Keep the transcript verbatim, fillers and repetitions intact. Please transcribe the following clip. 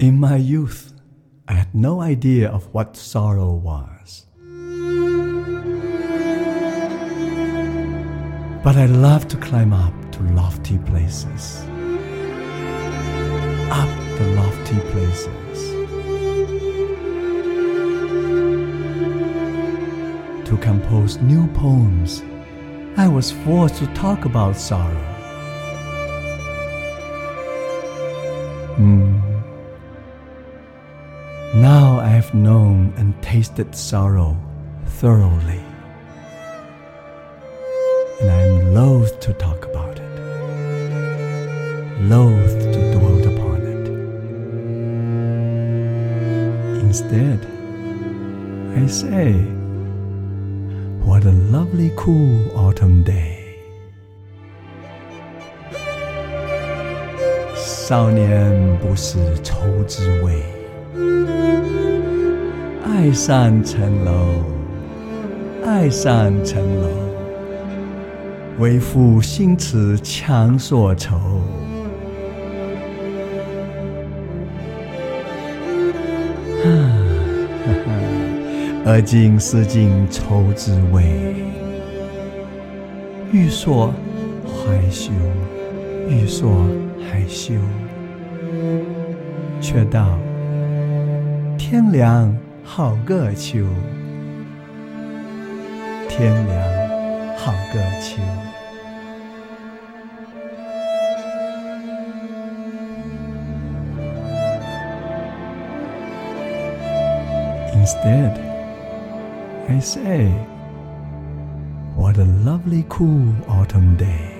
In my youth, I had no idea of what sorrow was. But I loved to climb up to lofty places. Up the lofty places. To compose new poems, I was forced to talk about sorrow. Hmm. Now I have known and tasted sorrow thoroughly, and I am loath to talk about it, loath to dwell upon it. Instead, I say, what a lovely cool autumn day. 少年不识愁滋味，爱上层楼，爱上层楼，为赋新词强说愁。而今识尽愁滋味，欲说还休，欲说还休，却道天凉好个秋，天凉好个秋。Instead, I say, what a lovely cool autumn day.